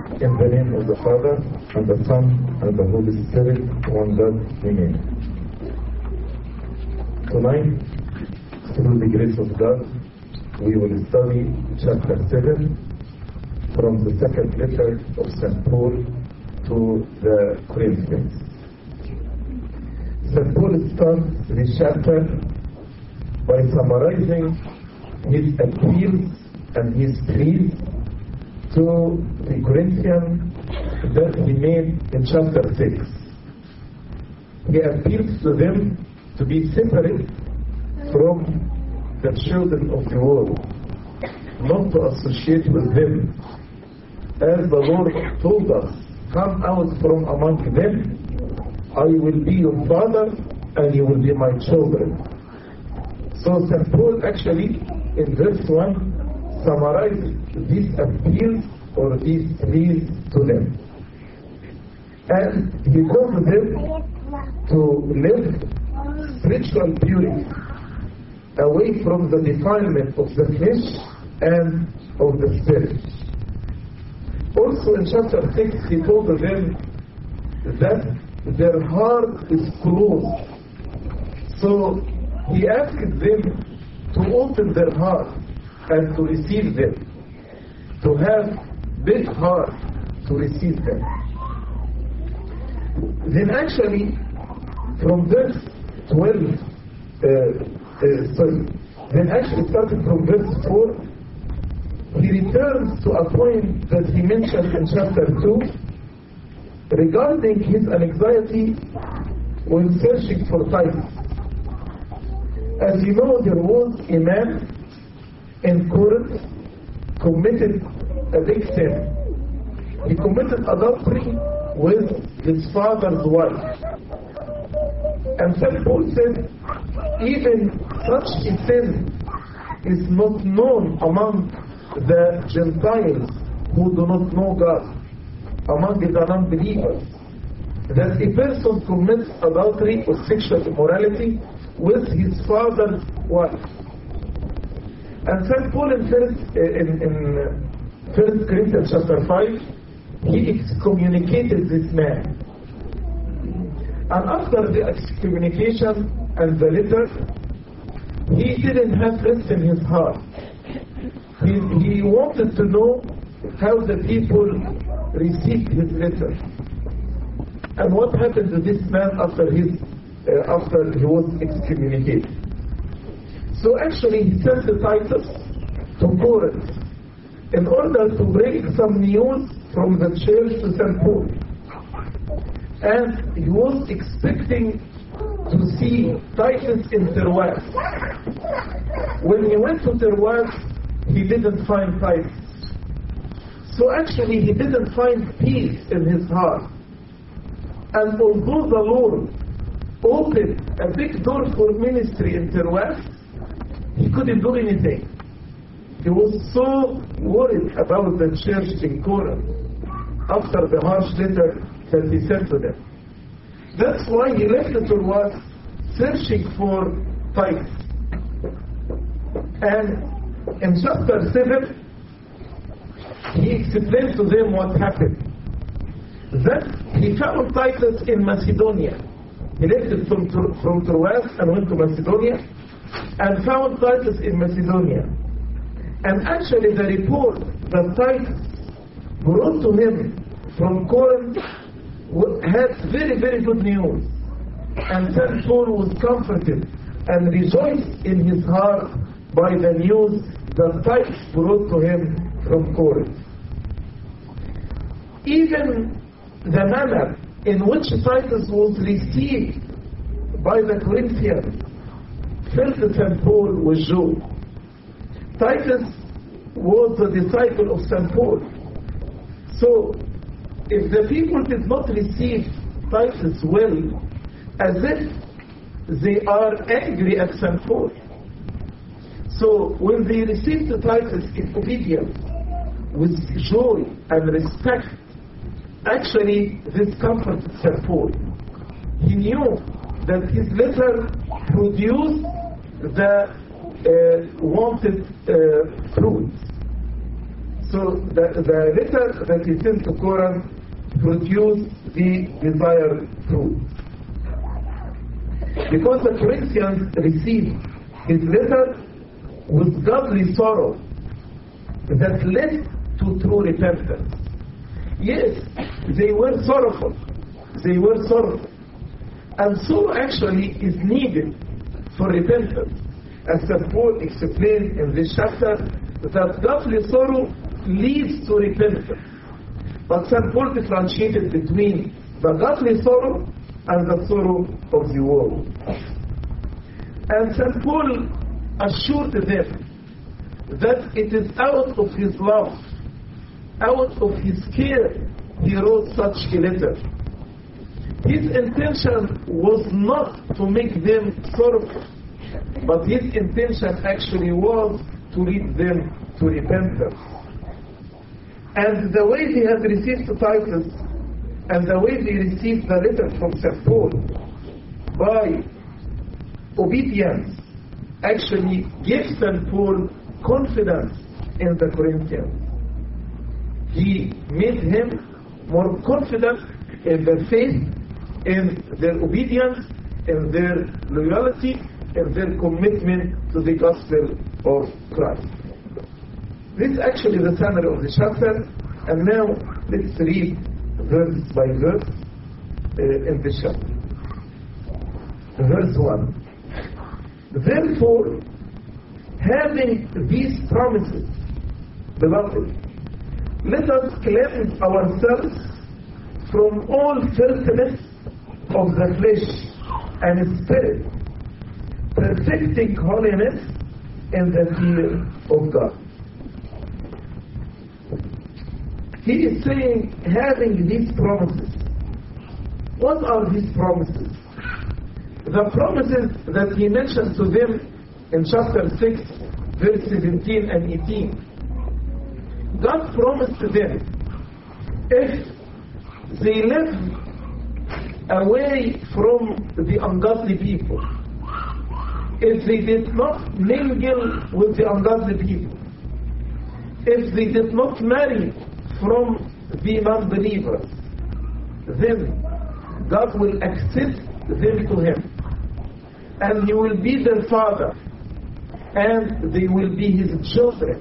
In the name of the Father, and the Son, and the Holy Spirit, one God, Amen. Tonight, through the grace of God, we will study chapter 7 from the second letter of St. Paul to the Corinthians. St. Paul starts this chapter by summarizing his appeals and his pleas to the Corinthians that he made in chapter 6. He appeals to them to be separate from the children of the world, not to associate with them. As the Lord told us, come out from among them, I will be your father and you will be my children. So St. Paul actually in verse 1 summarizes these appeals or these pleas to them. And he calls them to live spiritual purity, away from the defilement of the flesh and of the spirit. Also in chapter 6 he told them that their heart is closed. So he asked them to open their heart and to receive them, to have big heart to receive them. Then actually from verse 12, then actually starting from verse 4, he returns to a point that he mentioned in chapter 2 regarding his anxiety when searching for Titus. As you know, there was a man in Corinth committed a big sin. He committed adultery with his father's wife. And St. Paul said, even such a sin is not known among the Gentiles who do not know God, among the non-believers, that a person commits adultery or sexual immorality with his father's wife. And St. Paul in 1 Corinthians chapter 5, he excommunicated this man. And after the excommunication and the letter, he didn't have rest in his heart. He wanted to know how the people received his letter. And what happened to this man after he was excommunicated. So actually he sent Titus to Corinth in order to bring some news from the church to St. Paul. And he was expecting to see Titus in Troas. When he went to Troas, he didn't find Titus. So actually he didn't find peace in his heart. And although the Lord opened a big door for ministry in Troas, he couldn't do anything. He was so worried about the church in Corinth after the harsh letter that he sent to them. That's why he left Troas searching for Titus. And in chapter 7, he explained to them what happened. That he found Titus in Macedonia. He left it from Troas and went to Macedonia and found Titus in Macedonia. And actually the report that Titus brought to him from Corinth had very, very good news. And St. Paul was comforted and rejoiced in his heart by the news that Titus brought to him from Corinth. Even the manner in which Titus was received by the Corinthians filled St. Paul with joy. Titus was the disciple of St. Paul. So, if the people did not receive Titus well, as if they are angry at St. Paul. So, when they received Titus in obedience, with joy and respect, actually this comforted St. Paul. He knew that his letter produced the wanted fruit. So the letter that he sent to Corinth produced the desired fruit. Because the Corinthians received his letter with godly sorrow that led to true repentance. Yes, they were sorrowful. They were sorrowful. And sorrow actually is needed for repentance. As St. Paul explained in this chapter, that godly sorrow leads to repentance. But St. Paul differentiated between the godly sorrow and the sorrow of the world. And St. Paul assured them that it is out of his love, out of his care, he wrote such a letter. His intention was not to make them sorrowful, but his intention actually was to lead them to repentance. And the way they had received Titus, and the way they received the letter from St. Paul, by obedience, actually gave St. Paul confidence in the Corinthians. He made him more confident in their faith, in their obedience, in their loyalty, in their commitment to the gospel of Christ. This is actually the summary of the chapter, and now let's read verse by verse in the chapter. Verse 1. Therefore, having these promises, beloved, let us cleanse ourselves from all filthiness of the flesh and spirit, perfecting holiness in the fear of God. He is saying, having these promises. What are these promises? The promises that he mentioned to them in chapter 6, verse 17 and 18. God promised to them, if they live away from the ungodly people, if they did not mingle with the ungodly people, if they did not marry from the non-believers, then God will accept them to him, and he will be their father, and they will be his children,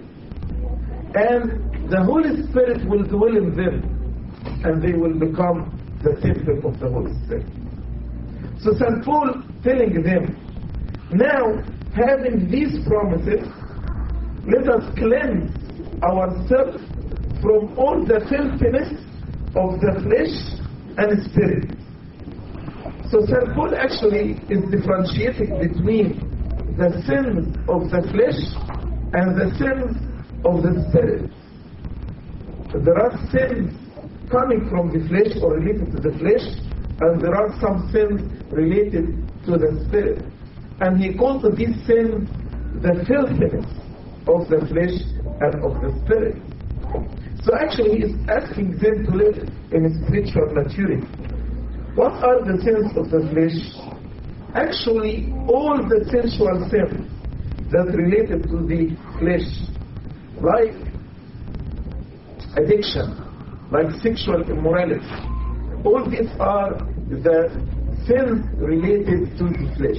and the Holy Spirit will dwell in them, and they will become the temple of the Holy Spirit. So St. Paul telling them, now having these promises, let us cleanse ourselves from all the filthiness of the flesh and spirit. So St. Paul actually is differentiating between the sins of the flesh and the sins of the spirit. There are sins coming from the flesh or related to the flesh, and there are some sins related to the spirit. And he calls these sins the filthiness of the flesh and of the spirit. So actually he is asking them to live in spiritual maturity. What are the sins of the flesh? Actually, all the sensual sins that related to the flesh, like addiction, like sexual immorality, all these are the sins related to the flesh.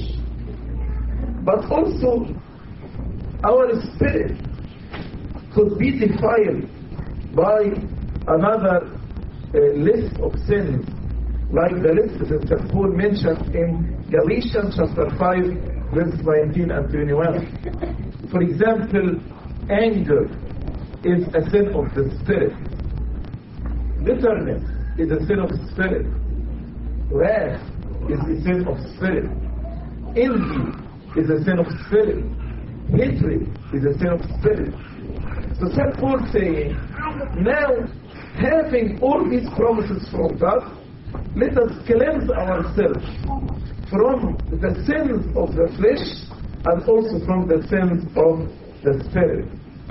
But also, our spirit could be defiled by another list of sins, like the list that St. Paul mentioned in Galatians chapter 5, verse 19 and 21. For example, anger is a sin of the spirit. Bitterness is a sin of the spirit. Wrath is a sin of spirit. Envy is a sin of spirit. Hatred is a sin of spirit. So St. Paul saying, now having all these promises from God, let us cleanse ourselves from the sins of the flesh and also from the sins of the spirit,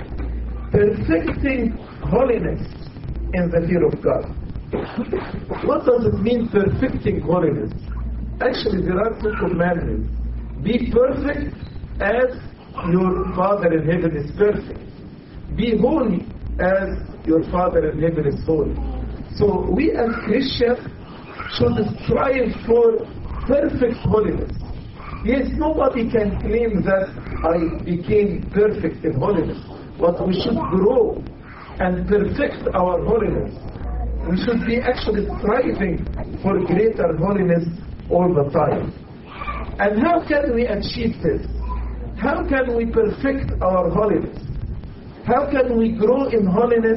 perfecting holiness in the fear of God. What does it mean, perfecting holiness? Actually, there are two commandments. Be perfect as your Father in heaven is perfect. Be holy as your Father in heaven is holy. So we as Christians should strive for perfect holiness. Yes, nobody can claim that I became perfect in holiness, but we should grow and perfect our holiness. We should be actually striving for greater holiness all the time. And how can we achieve this? How can we perfect our holiness? How can we grow in holiness,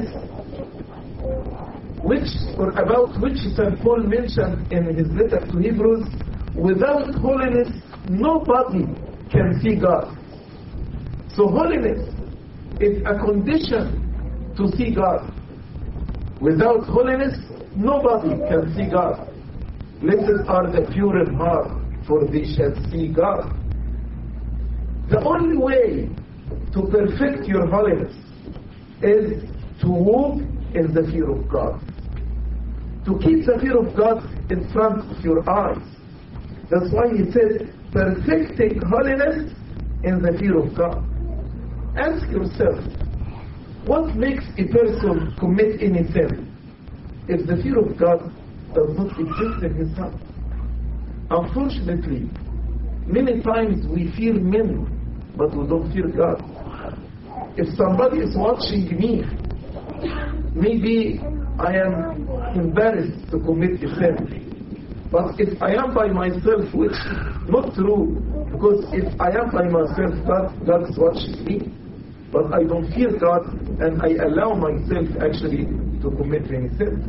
about which St. Paul mentioned in his letter to Hebrews? Without holiness, nobody can see God. So holiness is a condition to see God. Without holiness, nobody can see God. Blessed are the pure in heart, for they shall see God. The only way to perfect your holiness is to walk in the fear of God. To keep the fear of God in front of your eyes. That's why he says, perfecting holiness in the fear of God. Ask yourself, what makes a person commit any sin if the fear of God does not exist in his heart? Unfortunately, many times we fear men, but we don't fear God. If somebody is watching me, maybe I am embarrassed to commit a sin. But if I am by myself, which is not true, because if I am by myself, God is watching me. But I don't fear God, and I allow myself actually to commit any sin.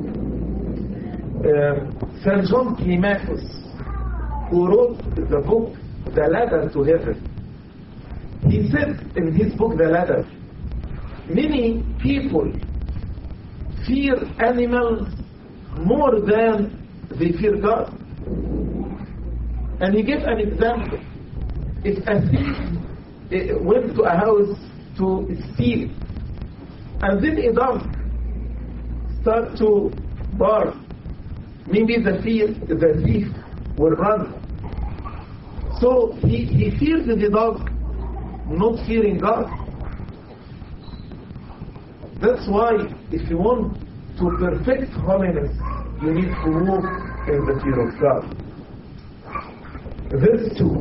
St. John Climacus, who wrote the book The Ladder to Heaven, he said in his book The Ladder, many people fear animals more than they fear God. And he gave an example. If a thief went to a house to steal, and then a dog started to bark, maybe the thief will run. So he feared the dog, not fearing God. That's why if you want to perfect holiness, you need to walk in the fear of God. Verse 2.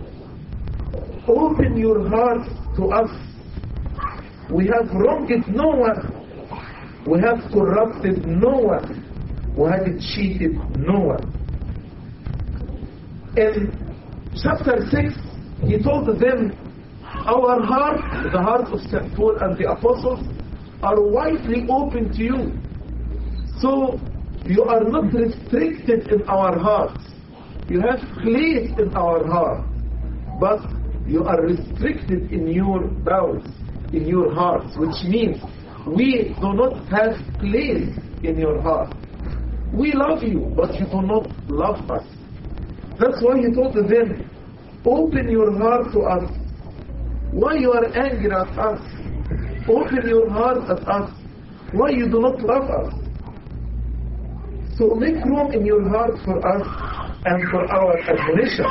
Open your heart to us. We have wronged no one. We have corrupted no one. We have cheated no one. In chapter 6, he told them, our heart, the heart of St. Paul and the apostles, are widely open to you. So you are not restricted in our hearts. You have place in our heart, but you are restricted in your bowels, in your hearts, which means we do not have place in your heart. We love you, but you do not love us. That's why he told them, open your heart to us. Why you are angry at us? Open your heart at us. Why you do not love us? So make room in your heart for us and for our admonition.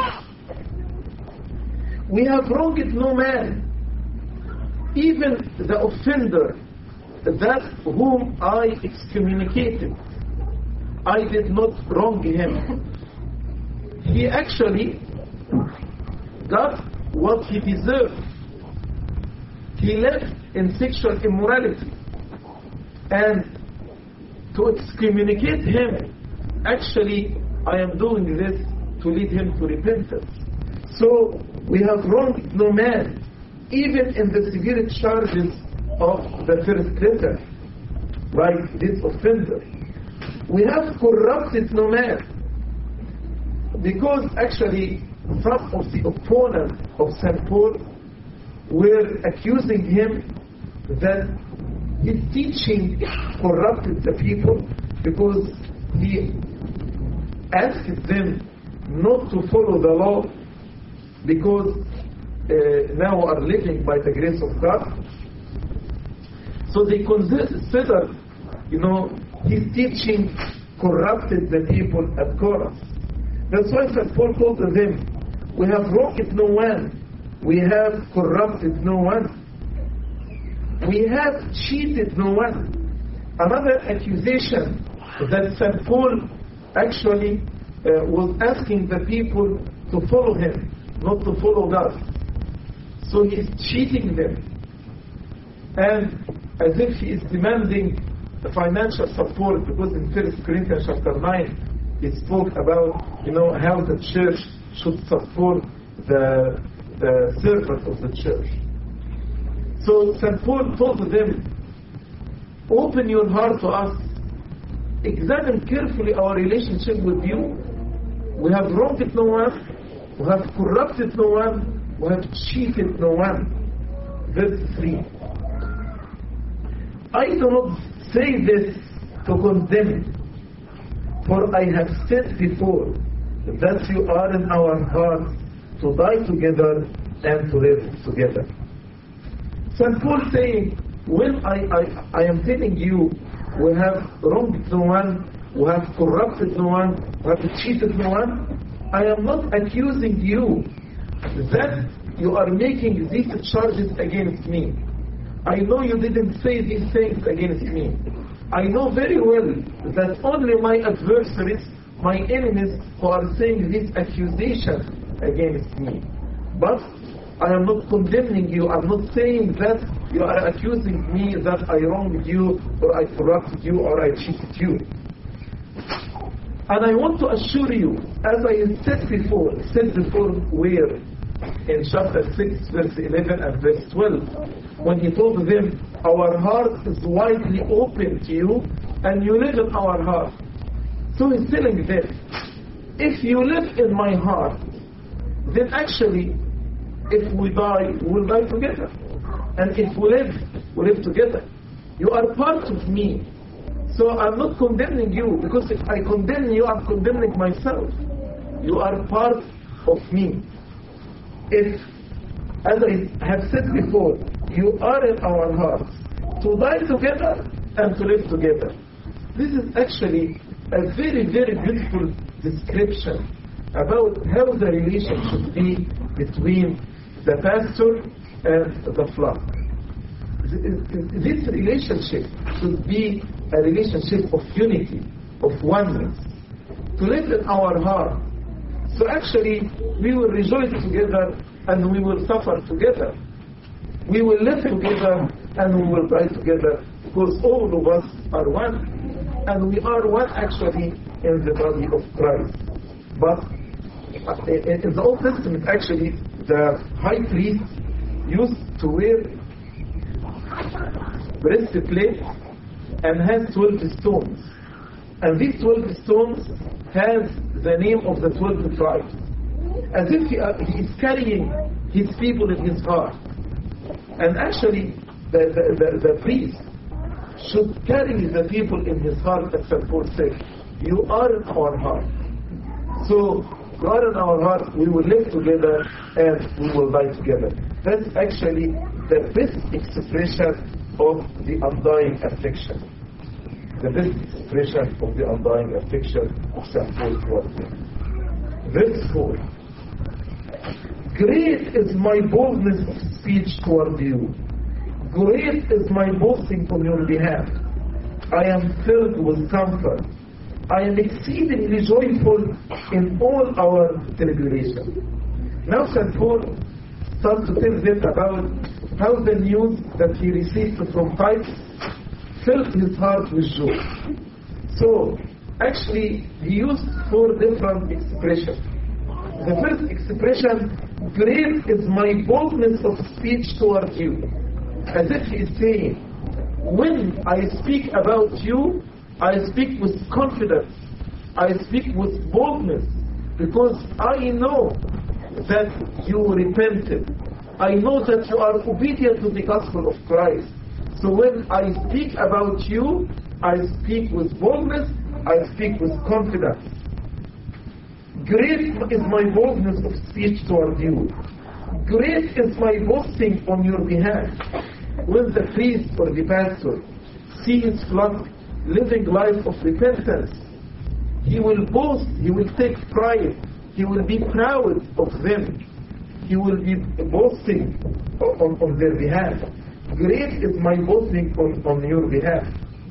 We have wronged no man, even the offender, that whom I excommunicated. I did not wrong him. He actually got what he deserved. He lived in sexual immorality. And to excommunicate him, actually, I am doing this to lead him to repentance. So, we have wronged no man, even in the severe charges of the first letter, like this offender. We have corrupted no man, because actually some of the opponents of St. Paul were accusing him that his teaching corrupted the people, because he asked them not to follow the law, because now we are living by the grace of God. So they consider, his teaching corrupted the people at Corinth. That's why St. Paul told them, we have wronged no one, we have corrupted no one. We have cheated no one. Another accusation that St. Paul actually was asking the people to follow him, not to follow God. So he is cheating them. And as if he is demanding financial support, because in 1 Corinthians chapter 9, he spoke about, how the church should support the servant of the church. So St. Paul told them, open your heart to us. Examine carefully our relationship with you. We have wronged no one. We have corrupted no one. We have cheated no one. Verse 3. I do not say this to condemn, for I have said before that you are in our hearts to die together and to live together. St. Paul saying, when I am telling you, we have wronged no one, we have corrupted no one, we have cheated no one, I am not accusing you that you are making these charges against me. I know you didn't say these things against me. I know very well that only my adversaries, my enemies, who are saying these accusations against me. But I am not condemning you. I'm not saying that you are accusing me that I wronged you, or I corrupted you, or I cheated you. And I want to assure you, as I said before where? In chapter 6, verse 11 and verse 12, when he told them, our heart is widely open to you, and you live in our heart. So he's telling them, if you live in my heart, then actually, if we die, we'll die together. And if we live together. You are part of me. So I'm not condemning you, because if I condemn you, I'm condemning myself. You are part of me. If, as I have said before, you are in our hearts, to die together and to live together. This is actually a very, very beautiful description about how the relation should be between the pastor and the flock. This relationship should be a relationship of unity, of oneness, to live in our heart. So actually, we will rejoice together and we will suffer together. We will live together and we will die together, because all of us are one. And we are one actually in the body of Christ. But in the Old Testament, actually, the high priest used to wear breastplate and has 12 stones. And these 12 stones has the name of the 12 tribes. As if he is carrying his people in his heart. And actually, the priest should carry the people in his heart, as St. Paul said. You are in our heart. So, you are in our heart, we will live together and we will die together. That's actually the best expression of the undying affection. The best expression of the undying affection of St. Paul towards them. Verse 4. Great is my boldness of speech toward you. Great is my boasting on your behalf. I am filled with comfort. I am exceedingly joyful in all our tribulation. Now St. Paul starts to tell them about how the news that he received from Titus filled his heart with joy. So, actually, he used 4 different expressions. The first expression, great is my boldness of speech toward you. As if he is saying, when I speak about you, I speak with confidence. I speak with boldness. Because I know that you repented. I know that you are obedient to the gospel of Christ. So when I speak about you, I speak with boldness, I speak with confidence. Great is my boldness of speech toward you. Great is my boasting on your behalf. When the priest or the pastor sees his flock living life of repentance, he will boast, he will take pride, he will be proud of them. He will be boasting on their behalf. great is my boasting on your behalf.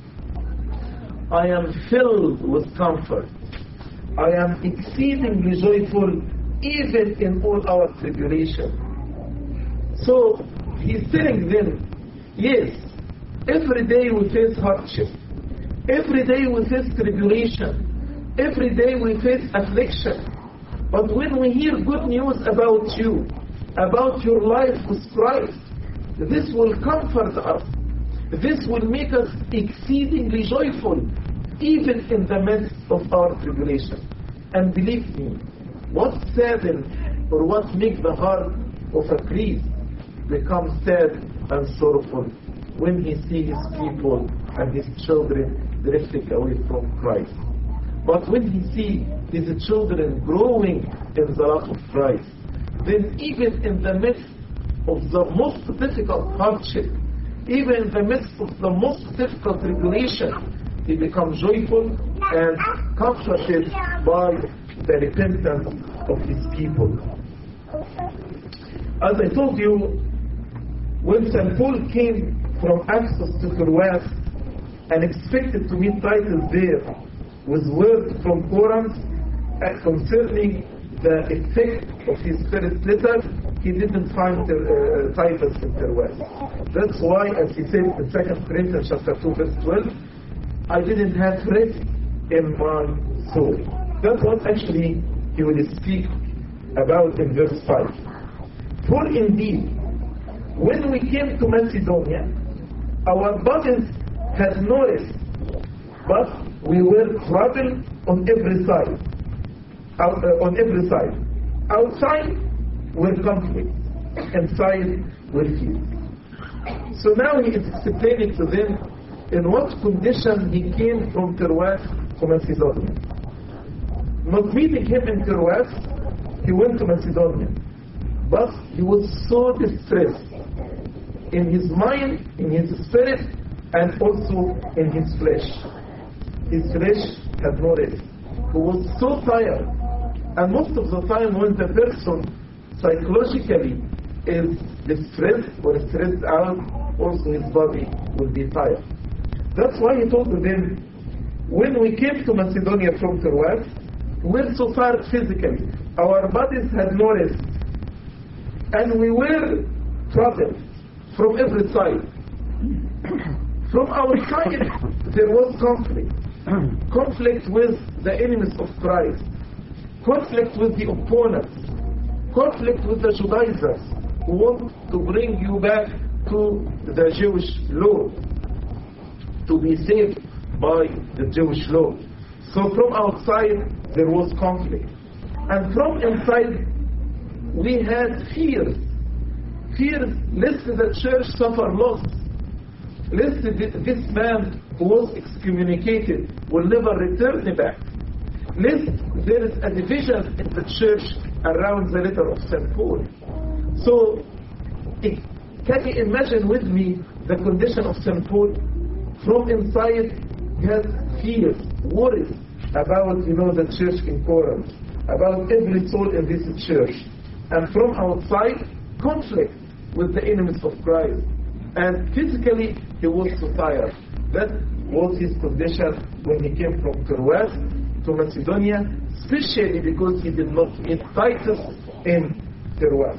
I am filled with comfort. I am exceedingly joyful even in all our tribulation. So he's telling them, yes, every day we face hardship. Every day we face tribulation. Every day we face affliction. But when we hear good news about you, about your life with Christ, this will comfort us. This will make us exceedingly joyful, even in the midst of our tribulation. And believe me, what saddens or what makes the heart of a priest become sad and sorrowful when he sees his people and his children drifting away from Christ. But when he sees his children growing in the love of Christ, then even in the midst of the most difficult hardship, even in the midst of the most difficult tribulation, he becomes joyful and comforted by the repentance of his people. As I told you, when St. Paul came from Ephesus to Troas and expected to meet Titus there with word from Corinth concerning the effect of his first letter, he didn't find Titus in Troas. That's why, as he said in 2 Corinthians chapter 2, verse 12, I didn't have rest in my soul. That's what actually he will speak about in verse 5. For indeed, when we came to Macedonia, our bodies had no rest, but we were troubled on every side. Outside were conflict, inside were fear. So now he is explaining to them in what condition he came from Troas to Macedonia. Not meeting him in Troas, he went to Macedonia. But he was so distressed in his mind, in his spirit, and also in his flesh. His flesh had no rest. He was so tired. And most of the time when the person psychologically is distressed or stressed out, also his body will be tired. That's why he told them, when we came to Macedonia from Troas, we were so tired physically. Our bodies had no rest. And we were troubled from every side. From our side, there was conflict. Conflict with the enemies of Christ. Conflict with the opponents. Conflict with the Judaizers who want to bring you back to the Jewish law, to be saved by the Jewish law. So from outside, there was conflict. And from inside, we had fears. Fears lest the church suffer loss. Lest this man who was excommunicated will never return back. Lest there is a division in the church around the letter of St. Paul. So, can you imagine with me the condition of St. Paul? From inside, he has fears, worries about, the church in Corinth, about every soul in this church. And from outside, conflict with the enemies of Christ. And physically, he was so tired. That was his condition when he came from Troas to Macedonia, especially because he did not meet Titus in Troas.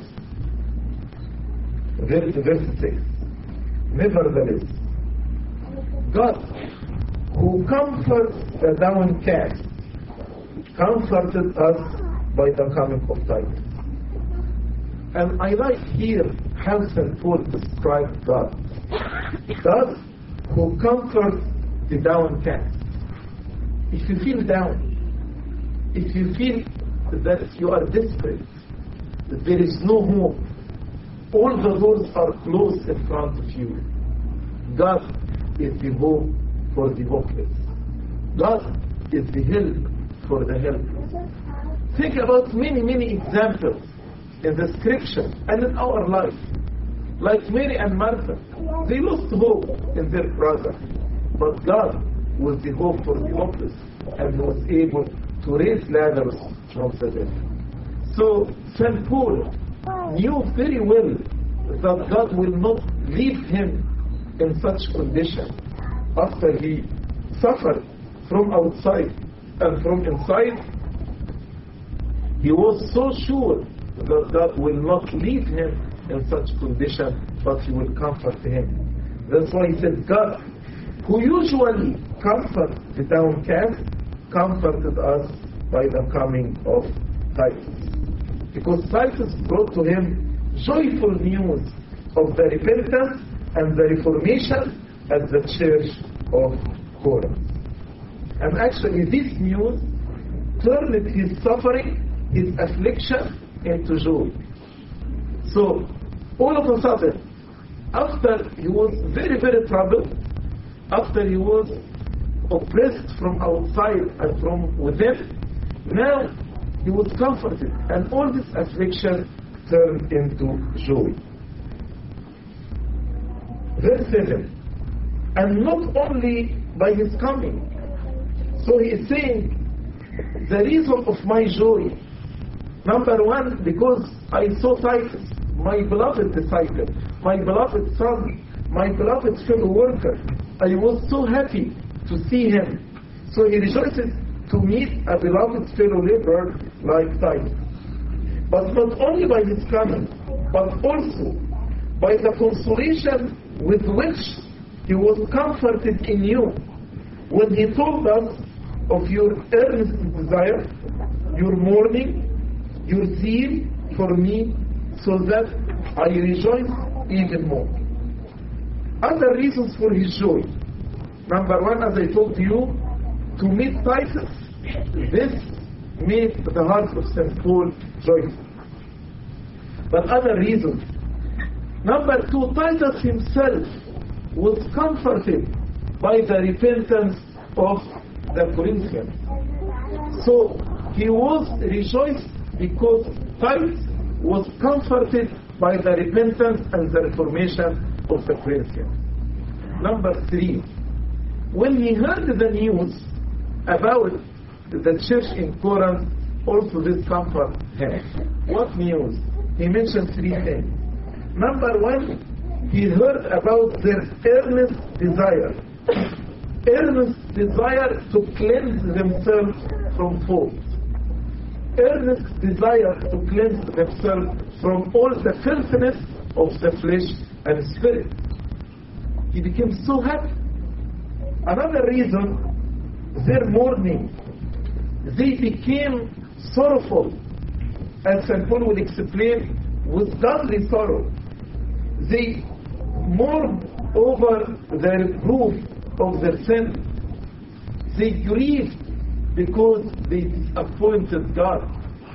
Verse 6. Nevertheless, God, who comforts the downcast, comforted us by the coming of Titus. And I like here how St. Paul described God. God who comforts the downcast. If you feel down, if you feel that you are desperate, that there is no hope, all the doors are closed in front of you, God is the hope for the hopeless. God is the help for the helpless. Think about many examples in the scripture and in our life. Like Mary and Martha, they lost hope in their brother. But God was the hope for the hopeless and was able to raise Lazarus from the dead. So St. Paul knew very well that God will not leave him in such condition after he suffered from outside and from inside. He was so sure that God will not leave him in such condition, but he will comfort him. That's why he said, God, who usually comforts the downcast, comforted us by the coming of Titus. Because Titus brought to him joyful news of the repentance and the reformation at the church of Corinth. And actually this news turned his suffering, his affliction, into joy. So all of a sudden, after he was very, very troubled, after he was oppressed from outside and from within, now he was comforted, and all this affliction turned into joy. Verse 7, and not only by his coming. So he is saying, the reason of my joy, number one, because I saw Titus, my beloved disciple, my beloved son, my beloved fellow worker. I was so happy to see him. So he rejoices to meet a beloved fellow laborer like Titus. But not only by his coming, but also by the consolation with which he was comforted in you when he told us of your earnest desire, your mourning, your zeal for me, so that I rejoice even more. Other reasons for his joy. Number one, as I told you, to meet Titus, this made the heart of St. Paul joyful. But other reasons. Number two, Titus himself was comforted by the repentance of the Corinthians. So he was rejoiced because Titus was comforted by the repentance and the reformation of the Corinthians. Number three, when he heard the news about the church in Corinth, also this comfort him. What news? He mentioned three things. Number one, he heard about their earnest desire. Earnest desire to cleanse themselves from fault. Earnest desire to cleanse themselves from all the filthiness of the flesh and spirit. He became so happy. Another reason, their mourning. They became sorrowful, as St. Paul will explain, with godly sorrow. They mourned over the reproof of their sin. They grieved because they disappointed God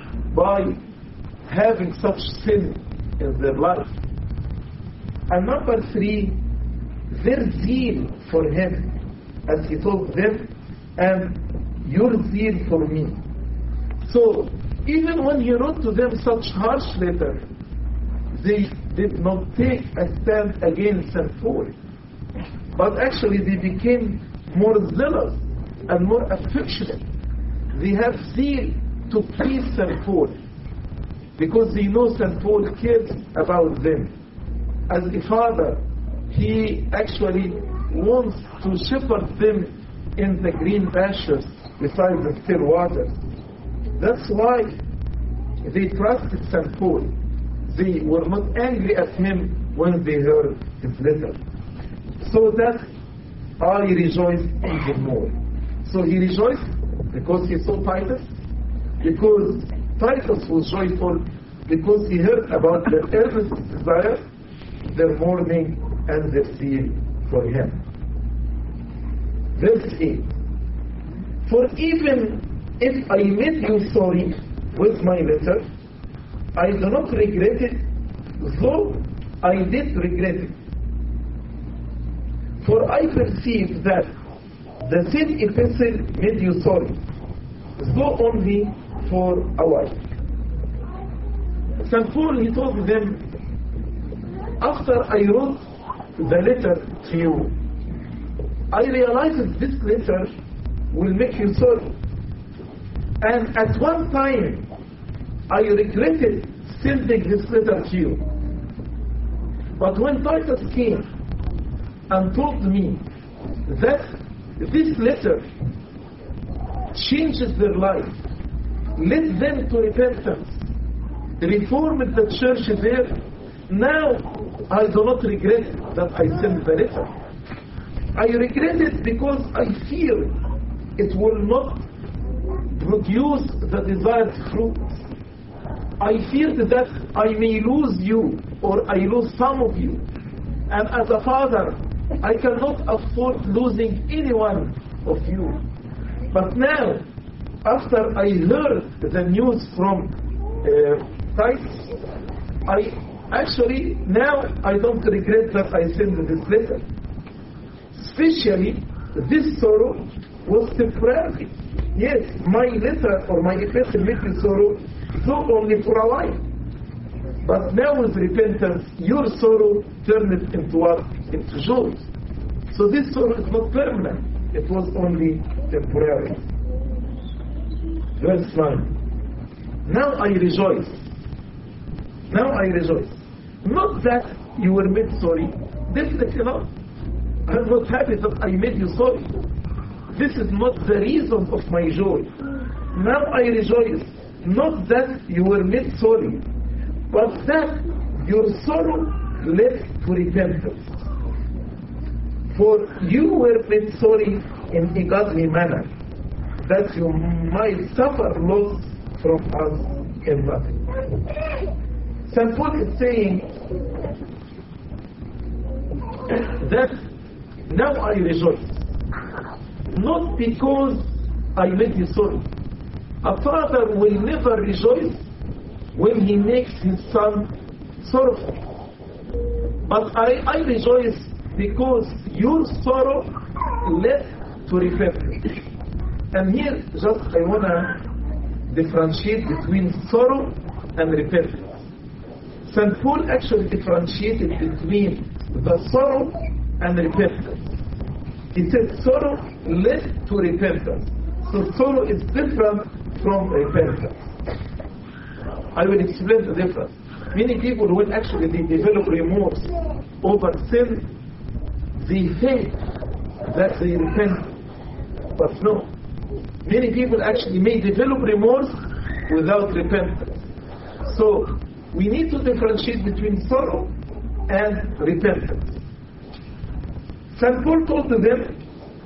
by having such sin in their life. And number three, their zeal for him, as he told them, and your zeal for me. So even when he wrote to them such harsh letters, they did not take a stand against St. Paul, but actually they became more zealous and more affectionate. They have zeal to please St. Paul because they know St. Paul cares about them. As a father, he actually wants to shepherd them in the green pastures beside the still waters. That's why they trusted St. Paul. They were not angry at him when they heard his letter. So that I rejoiced even more. So he rejoiced because he saw Titus, because Titus was joyful, because he heard about their earnest desire, their mourning, and their zeal for him. Verse 8. For even if I made you sorry with my letter, I do not regret it, though I did regret it. For I perceive that the same epistle made you sorry, though only for a while. St. Paul, he told them, after I wrote the letter to you, I realized that this letter will make you sorry. And at one time, I regretted sending this letter to you. But when Titus came and told me that this letter changes their life, led them to repentance, reformed the church there, now I do not regret that I sent the letter. I regret it because I fear it will not produce the desired fruit. I feared that I may lose you, or I lose some of you. And as a father, I cannot afford losing any one of you. But now, after I heard the news from Titus, now I don't regret that I sent this letter. Especially, this sorrow was temporary. Yes, my letter or my epistle made me sorrow, though only for a while. But now with repentance, your sorrow turned into what? Into joy. So this sorrow is not permanent. It was only temporary. Verse 9. Now I rejoice. Now I rejoice. Not that you were made sorry. Definitely not. I'm not happy that I made you sorry. This is not the reason of my joy. Now I rejoice. Not that you were made sorry, but that your sorrow led to repentance. For you were made sorry in a godly manner, that you might suffer loss from us in nothing. St. Paul is saying that now I rejoice, not because I made you sorry. A father will never rejoice when he makes his son sorrowful. But I rejoice because your sorrow led to repentance. And here just I want to differentiate between sorrow and repentance. St. Paul actually differentiated between the sorrow and repentance. He said sorrow led to repentance. So sorrow is different from repentance. I will explain the difference. Many people, when actually they develop remorse over sin, they think that they repent. But no. Many people actually may develop remorse without repentance. So we need to differentiate between sorrow and repentance. St. Paul told them,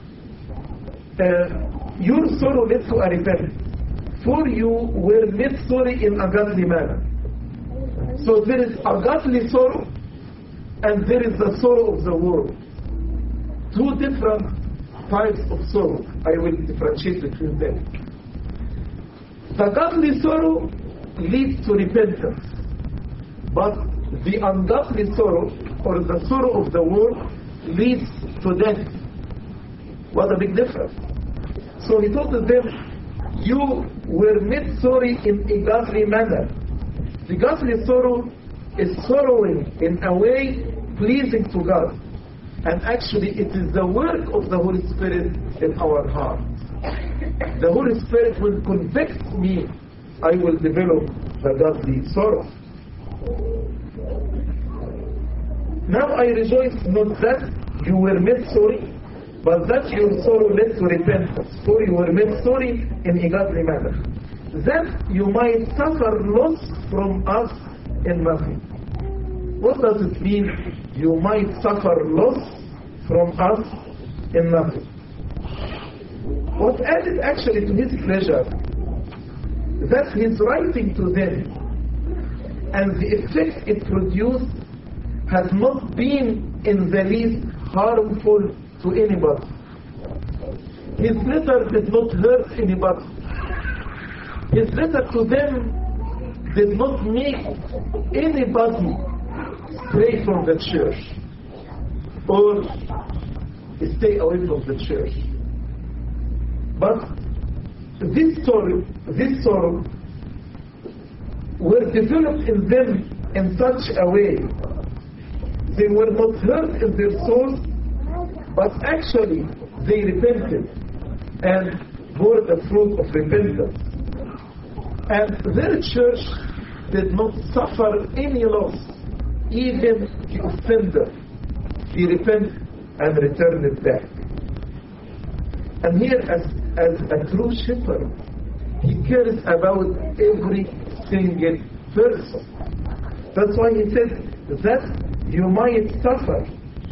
your sorrow led to a repentance, for you were made sorry in a godly manner. So there is a godly sorrow and there is the sorrow of the world. Two different types of sorrow. I will differentiate between them. The godly sorrow leads to repentance, but the ungodly sorrow, or the sorrow of the world, leads to death. What a big difference. So he told them, you were made sorry in a godly manner. The godly sorrow is sorrowing in a way pleasing to God. And actually it is the work of the Holy Spirit in our hearts. The Holy Spirit will convict me. I will develop the godly sorrow. Now I rejoice not that you were made sorry, but that your sorrow led to repentance. For you were made sorry in a godly manner, that you might suffer loss from us in nothing. What does it mean, you might suffer loss from us in nothing? What added actually to his pleasure, that his writing to them and the effect it produced has not been in the least harmful to anybody. His letter did not hurt anybody. His letter to them did not make anybody stray from the church or stay away from the church. But this sorrow were developed in them in such a way. They were not hurt in their souls, but actually they repented and bore the fruit of repentance. And their church did not suffer any loss even the offender, he repents and returns it back. And here, as a true shepherd, he cares about every single person. That's why he said that you might suffer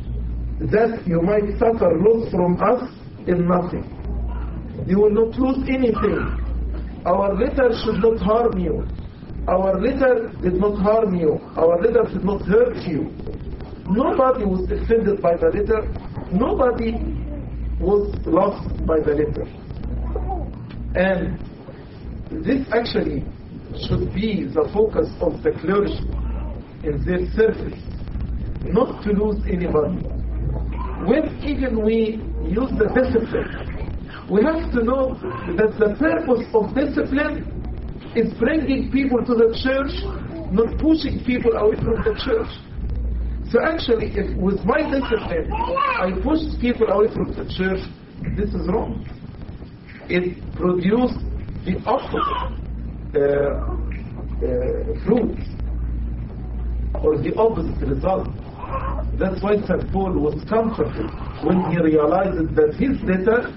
loss from us in nothing. You will not lose anything. Our letter should not harm you. Our letter did not harm you. Our letter did not hurt you. Nobody was offended by the letter. Nobody was lost by the letter. And this actually should be the focus of the clergy in their service, not to lose anybody. When even we use the discipline, we have to know that the purpose of discipline is bringing people to the church, not pushing people away from the church. So actually, if with my discipline I push people away from the church, this is wrong. It produced the opposite fruit, or the opposite result. That's why St. Paul was comforted when he realized that his letter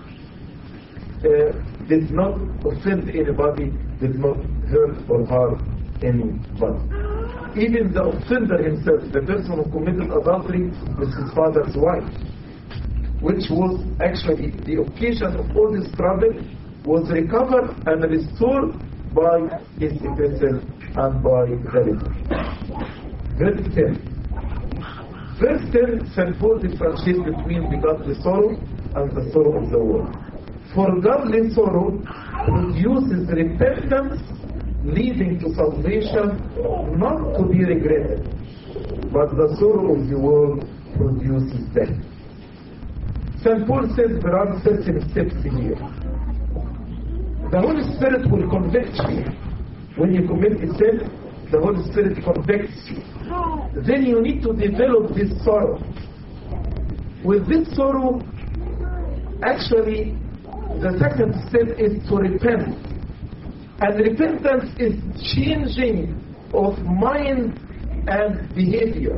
did not offend anybody, did not hurt or harm anybody. Even the offender himself, the person who committed adultery with his father's wife, which was actually the occasion of all this trouble, was recovered and restored by his epistle and by the letter. Verse 10. Verse 10, St. Paul differentiates between the godly sorrow and the sorrow of the world. For godly sorrow produces repentance, leading to salvation, not to be regretted, but the sorrow of the world produces death. St. Paul says there are certain steps here. The Holy Spirit will convict you. When you commit a sin, the Holy Spirit convicts you. Then you need to develop this sorrow. With this sorrow, actually, the second step is to repent. And repentance is changing of mind and behavior.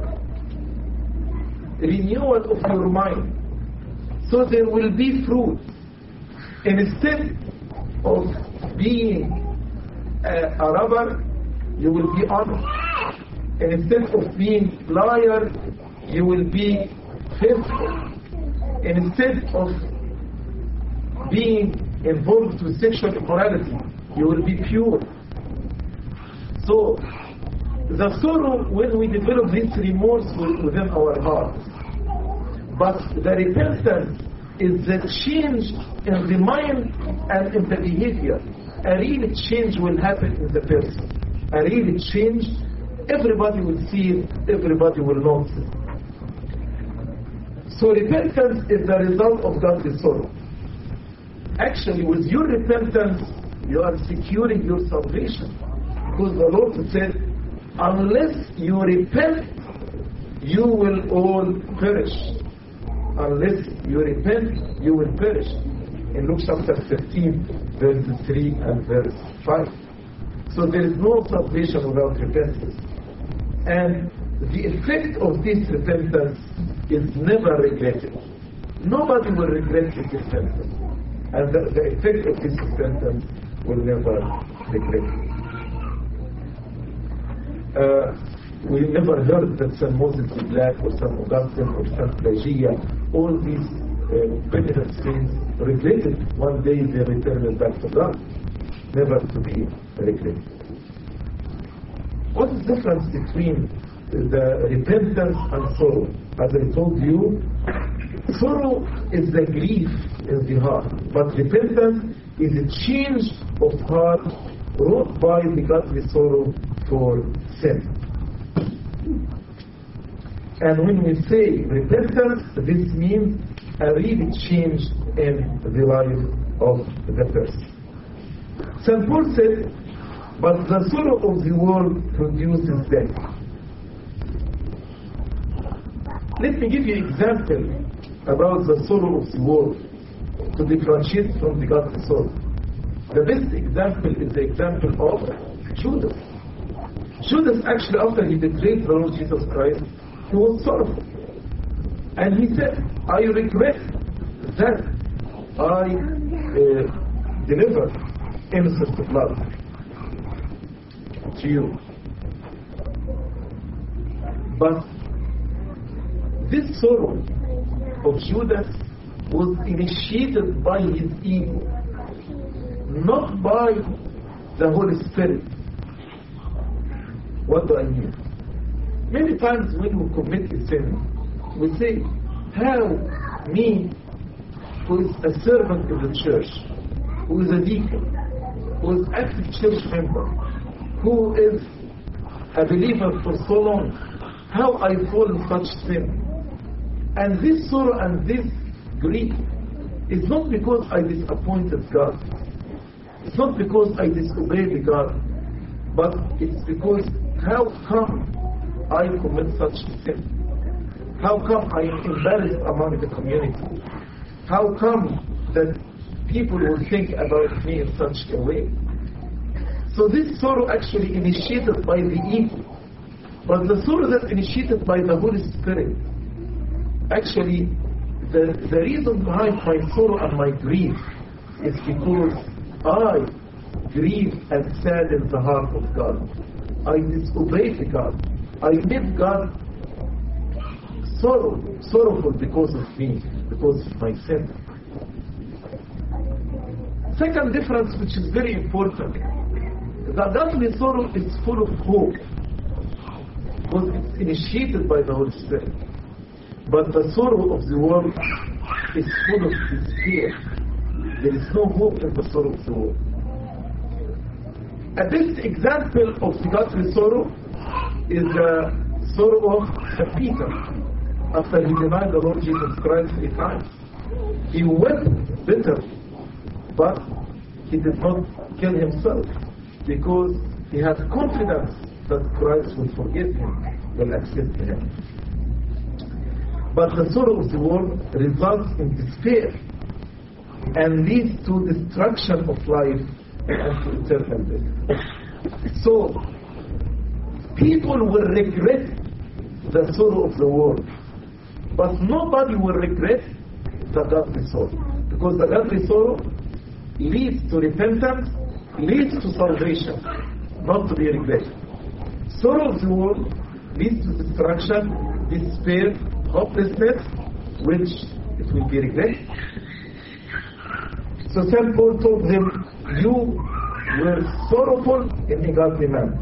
Renewal of your mind. So there will be fruit. Instead of being a robber, you will be honest. Instead of being liar, you will be faithful. Instead of being involved with sexual immorality, you will be pure. So, the sorrow when we develop this remorse within our hearts. But the repentance is the change in the mind and in the behavior. A real change will happen in the person. A real change, everybody will see it, everybody will notice it. So repentance is the result of godly sorrow. Actually, with your repentance, you are securing your salvation. Because the Lord said, unless you repent, you will all perish. Unless you repent, you will perish. In Luke chapter 13, verses 3 and verse 5. So there is no salvation without repentance. And the effect of this repentance is never regretted. Nobody will regret this repentance. And the effect of this repentance will never regret it. We never heard that St. Moses the Black or St. Augustine or St. Pelagia, all these penitent saints regretted one day they returned back to God, never to be regretted. What is the difference between the repentance and sorrow? As I told you, sorrow is the grief in the heart, but repentance is a change of heart wrought by the godly sorrow for sin. And when we say repentance, this means a real change in the life of the person. St. Paul said, but the sorrow of the world produces death. Let me give you an example about the sorrow of the world to differentiate from the godly sorrow. The best example is the example of Judas. Judas actually, after he betrayed the Lord Jesus Christ, he was sorrowful. And he said, I regret that I delivered innocent blood to you. But this sorrow of Judas was initiated by his ego, not by the Holy Spirit. What do I mean? Many times when we commit a sin, we say, how me, who is a servant of the church, who is a deacon, who is an active church member, who is a believer for so long, how I fall in such sin. And this sorrow and this grief is not because I disappointed God. It's not because I disobeyed God, but it's because how come I commit such sin? How come I am embarrassed among the community? How come that people will think about me in such a way? So this sorrow actually initiated by the ego, but the sorrow that's initiated by the Holy Spirit, actually the reason behind my sorrow and my grief is because I grieve and sadden the heart of God. I disobeyed God. I made God sorrowful because of me, because of my sin. Second difference, which is very important, the godly sorrow is full of hope, because it's initiated by the Holy Spirit. But the sorrow of the world is full of despair. There is no hope in the sorrow of the world. A best example of the godly sorrow is the sorrow of Peter. After he denied the Lord Jesus Christ 3 times, he wept bitterly, but he did not kill himself because he had confidence that Christ will forgive him, will accept him. But the sorrow of the world results in despair and leads to destruction of life and to eternal death. So, people will regret the sorrow of the world, but nobody will regret the godly sorrow, because the godly sorrow leads to repentance, leads to salvation, not to be regretted. Sorrow of the world leads to destruction, despair, hopelessness, which it will be regretted. So St. Paul told them, you were sorrowful in a godly manner.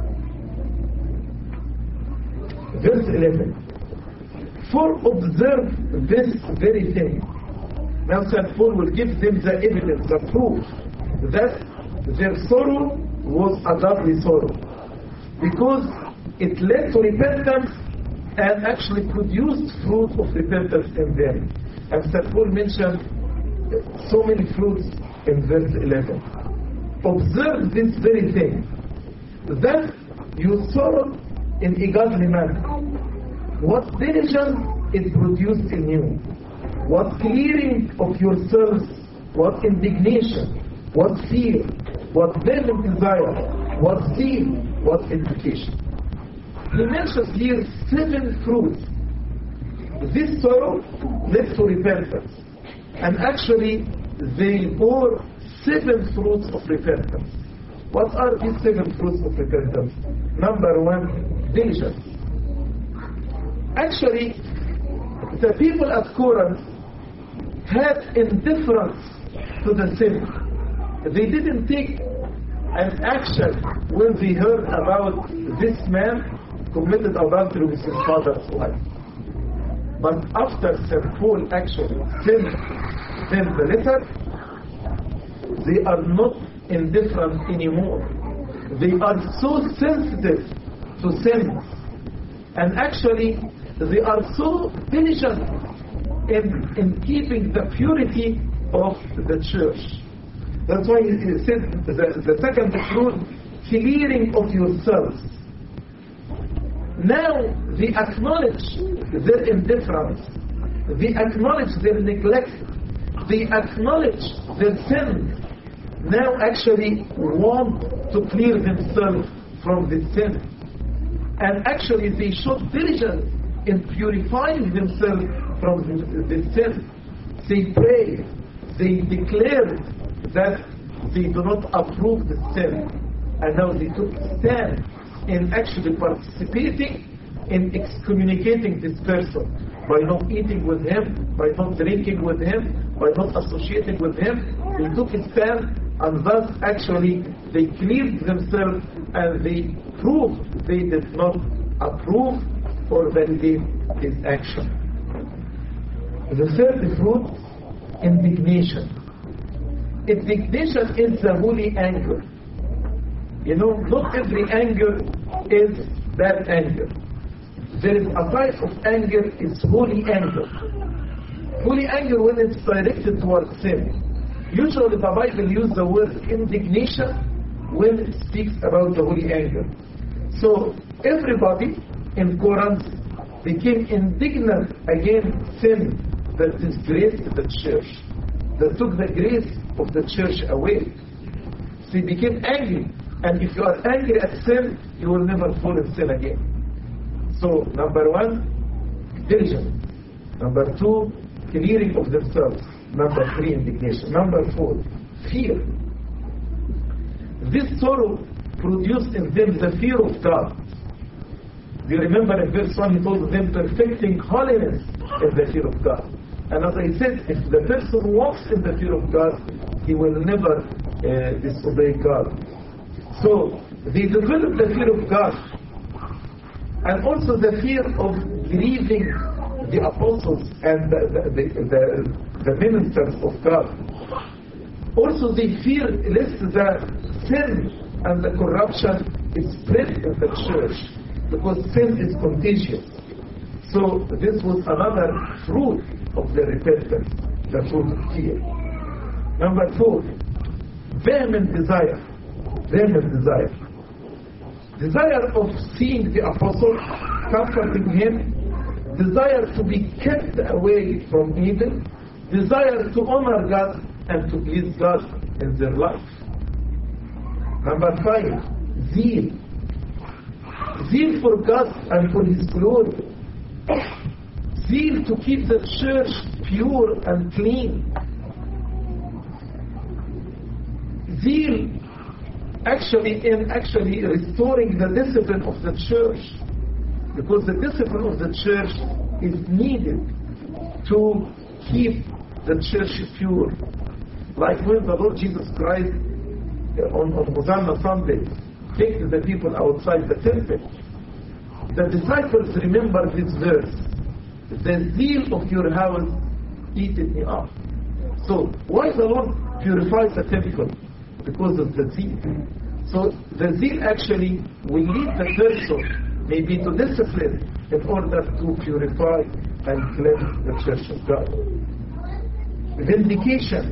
Verse 11. For observe this very thing. Now St. Paul will give them the evidence, the proof, that their sorrow was a godly sorrow, because it led to repentance and actually produced fruit of repentance in them. And St. Paul mentioned so many fruits in verse 11. Observe this very thing, that you sorrowed in a godly manner. What diligence is produced in you? What clearing of yourselves? What indignation? What fear? What burning desire? What zeal? What education? He mentions here 7 fruits. This sorrow led to repentance. And actually, they bore 7 fruits of repentance. What are these 7 fruits of repentance? Number 1, diligence. Actually, the people at Corinth had indifference to the sin. They didn't take an action when they heard about this man committed adultery with his father's wife. But after St. Paul actually sent them the letter, they are not indifferent anymore. They are so sensitive to sin, and actually they are so diligent in keeping the purity of the church. That's why he said the second fruit, clearing of yourselves. Now they acknowledge their indifference, they acknowledge their neglect, they acknowledge their sin. Now actually want to clear themselves from the sin. And actually they showed diligence in purifying themselves from the sin. They prayed, they declared that they do not approve the sin. And now they took a stand in actually participating in excommunicating this person by not eating with him, by not drinking with him, by not associating with him. They took a stand, and thus actually they cleared themselves and they proved they did not approve or validate his action. The third fruit, indignation. Indignation is the holy anger. You know, not every anger is bad anger. There is a type of anger, it's holy anger. Holy anger when it's directed towards sin. Usually the Bible uses the word indignation when it speaks about the holy anger. So everybody in Corinth became indignant against sin that disgraced the church, that took the grace of the church away. So he became angry. And if you are angry at sin, you will never fall in sin again. So, number one, diligence. Number two, clearing of themselves. Number three, indignation. Number four, fear. This sorrow produced in them the fear of God. Do you remember in verse 1 he told them perfecting holiness in the fear of God. And as I said, if the person walks in the fear of God, he will never disobey God. So they developed the fear of God, and also the fear of grieving the apostles and the ministers of God. Also they fear lest the sin and the corruption is spread in the church, because sin is contagious. So this was another fruit of the repentance, the fruit of fear. Number four, vehement desire. Vehement desire. Desire of seeing the apostle, comforting him, desire to be kept away from evil, desire to honor God and to please God in their life. Number five, zeal. Zeal for God and for His glory. Zeal to keep the church pure and clean. Zeal in restoring the discipline of the church, because the discipline of the church is needed to keep the church pure. Like when the Lord Jesus Christ on Hosanna Sunday takes the people outside the temple, the disciples remember this verse: the zeal of your house eateth me up. So why the Lord purifies the temple? Because of the zeal. So the zeal actually will lead the person maybe to discipline in order to purify and cleanse the church of God. Vindication.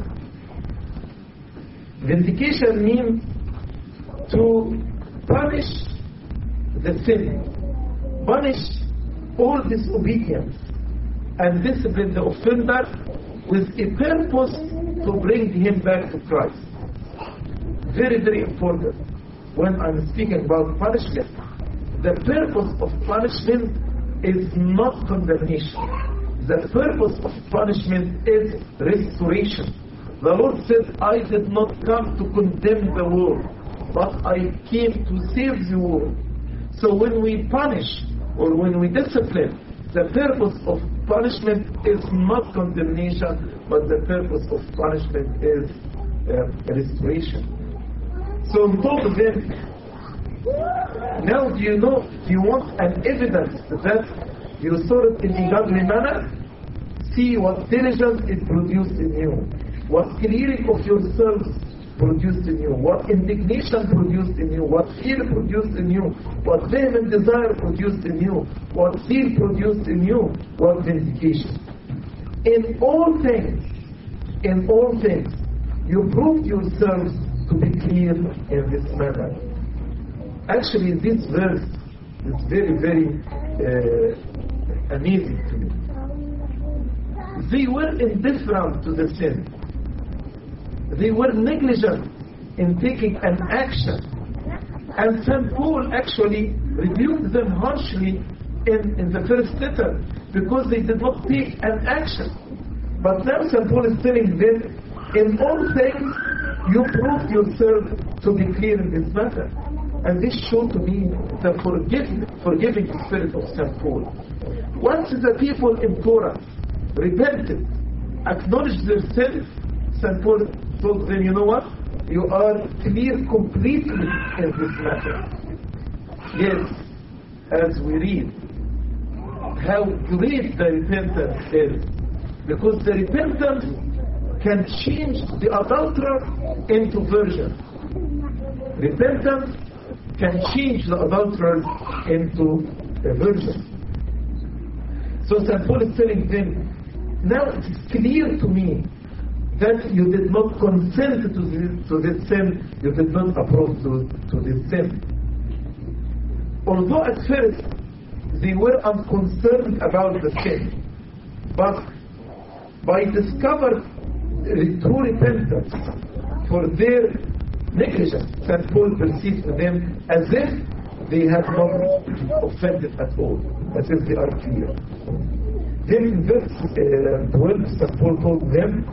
Vindication means to punish the sin, punish all disobedience, and discipline the offender with a purpose to bring him back to Christ. Very, very important. When I'm speaking about punishment, the purpose of punishment is not condemnation. The purpose of punishment is restoration. The Lord said, I did not come to condemn the world, but I came to save the world. So when we punish or when we discipline, the purpose of punishment is not condemnation, but the purpose of punishment is restoration. So he told them, now do you want an evidence that you saw it in a godly manner? See what diligence is produced in you, what clearing of yourselves produced in you, what indignation produced in you, what fear produced in you, what vehement desire produced in you, what zeal produced in you, what vindication. In all things, you proved yourselves to be clear in this manner. Actually, this verse is very, very amazing to me. They were indifferent to the sin. They were negligent in taking an action And St. Paul actually rebuked them harshly in the first letter because they did not take an action. But now St. Paul is telling them, in all things you proved yourself to be clear in this matter. And this showed to me the forgiving spirit of St. Paul. Once the people in Corinth repented, acknowledged their sin, St. Paul told them, you know what? You are clear completely in this matter. Yes, as we read, how great the repentance is. Because the repentance can change the adulterer into virgin. Repentance can change the adulterer into a virgin. So St. Paul is telling them, now it is clear to me that you did not consent to this sin, you did not approve to this sin. Although at first they were unconcerned about the sin, but by discovering true repentance for their negligence, St. Paul perceived them as if they had not offended at all, as if they are clear. Then in verse 12, St. Paul told them,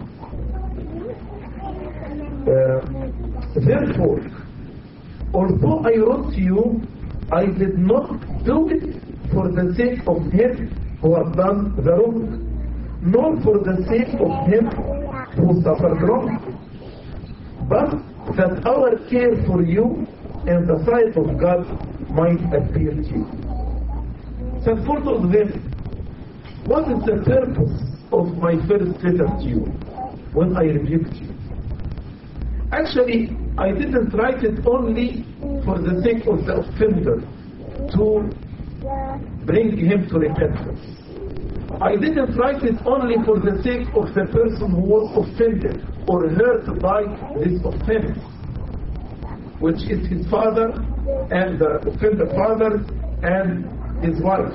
therefore, although I wrote to you, I did not do it for the sake of him who had done the wrong, nor for the sake of him who suffered wrong, but that our care for you in the sight of God might appear to you. St. Paul told them, what is the purpose of my first letter to you when I rebuked you? Actually, I didn't write it only for the sake of the offender, to bring him to repentance. I didn't write it only for the sake of the person who was offended or hurt by this offense, which is his father and the offender father and his wife.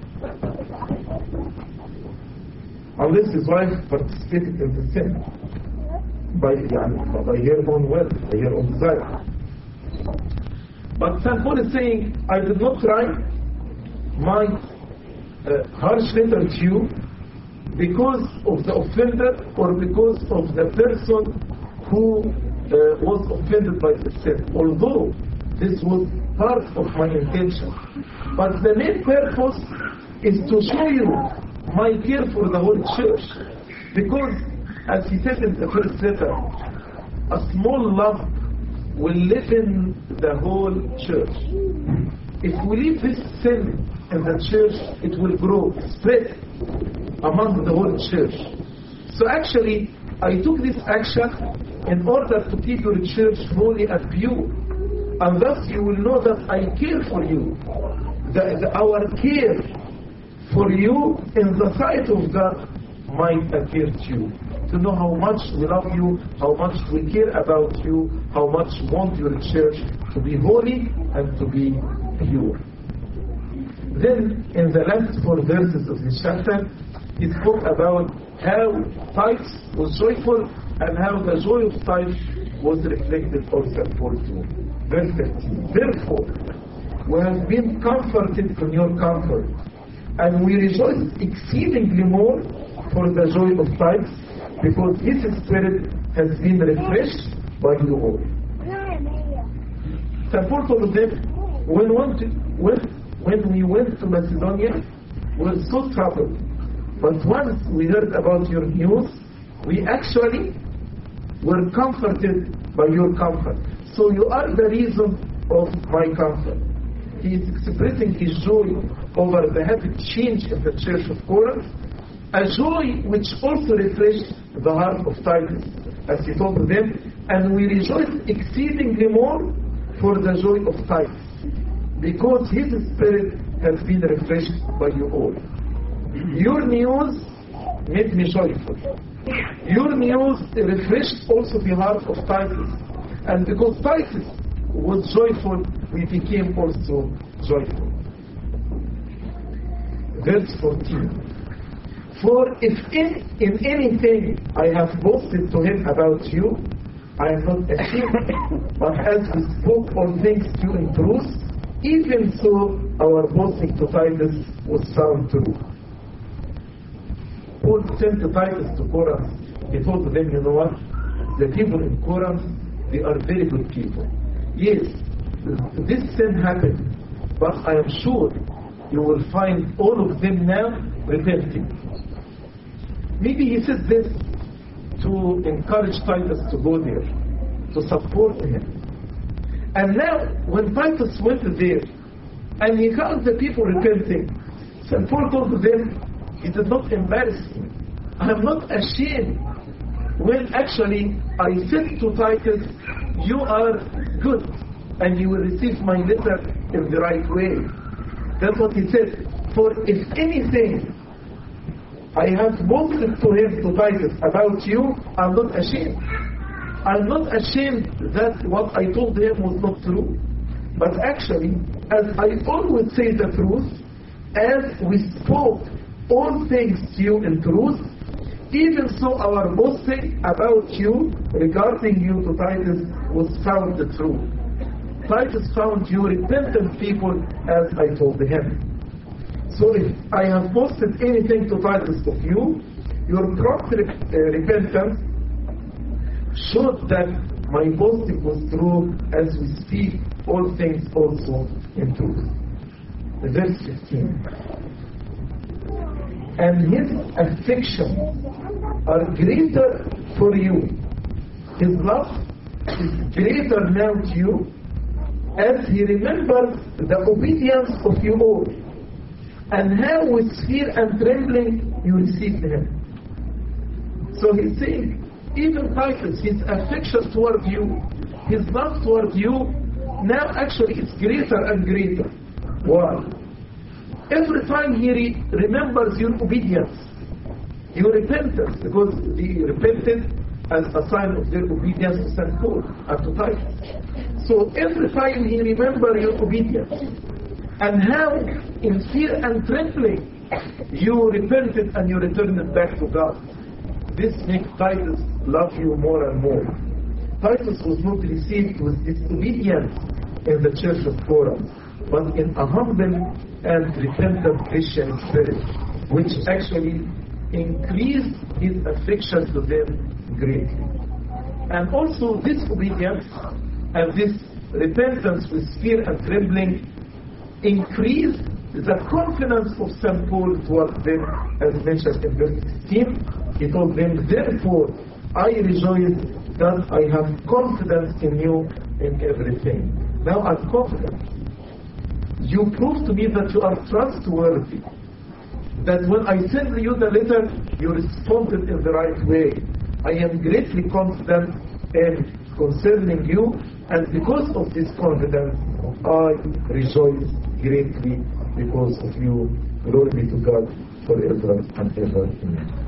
Unless his wife participated in the sin by her own will, by her own desire. But St. Paul is saying, I did not write my harsh letter to you because of the offender or because of the person who was offended by the sin, although this was part of my intention. But the main purpose is to show you my care for the whole church, because as he said in the first letter, a small lump will live in the whole church. If we leave this sin in the church, it will grow, spread among the whole church. So actually, I took this action in order to keep your church holy and pure. And thus you will know that I care for you. Our care for you in the sight of God might appear to you. To know how much we love you, how much we care about you, how much we want your church to be holy and to be pure. Then in the last 4 verses of this chapter, he spoke about how Titus was joyful and how the joy of Titus was reflected also for you. Verse 13. Therefore, we have been comforted from your comfort, and we rejoice exceedingly more for the joy of Titus, because his spirit has been refreshed by you all. St. Paul told them, when we went to Macedonia, we were so troubled. But once we heard about your news, we actually were comforted by your comfort. So you are the reason of my comfort. He is expressing his joy over the happy change in the church of Corinth, a joy which also refreshed the heart of Titus, as he told them, and we rejoice exceedingly more for the joy of Titus, because his spirit has been refreshed by you all. Your news made me joyful. Your news refreshed also the heart of Titus, and because Titus was joyful, we became also joyful. Verse 14. For if in anything I have boasted to him about you, I am not ashamed, but as we spoke all things to you in truth, even so our boasting to Titus was found true. Paul sent Titus to Corinth. He told them, you know what? The people in Corinth, they are very good people. Yes, this sin happened, but I am sure you will find all of them now repenting. Maybe he said this to encourage Titus to go there, to support him. And now, when Titus went there, and he found the people repenting, St. Paul told them, he did not embarrass me. I am not ashamed. When actually I said to Titus, you are good, and you will receive my letter in the right way. That's what he said. For if anything I have boasted to him, to Titus, about you, I'm not ashamed. I'm not ashamed that what I told him was not true. But actually, as I always say the truth, as we spoke all things to you in truth, even so our boasting about you, regarding you to Titus, was found true. Titus found you repentant people as I told him. So if I have boasted anything to Titus of you, your prompt repentance showed that my boasting was true as we speak all things also in truth. Verse 15. And his affections are greater for you. His love is greater now to you, as he remembers the obedience of you all, and how with fear and trembling you received him. So he's saying, even Titus, his affection toward you, his love toward you, now actually it's greater and greater. Why? Every time he remembers your obedience, your repentance, because he repented as a sign of their obedience to St. Paul and to Titus. So every time he remembers your obedience, and how in fear and trembling you repented and you returned back to God, this makes Titus love you more and more. Titus was not received with disobedience in the church of Corinth, but in a humble and repentant Christian spirit, which actually increased his affection to them greatly. And also this obedience and this repentance with fear and trembling increased the confidence of St. Paul toward them, as mentioned in verse 16. He told them, therefore I rejoice that I have confidence in you in everything. Now I'm confident. You prove to me that you are trustworthy. That when I send you the letter, you responded in the right way. I am greatly confident in concerning you, and because of this confidence, I rejoice greatly because of you. Glory be to God forever and ever. Amen.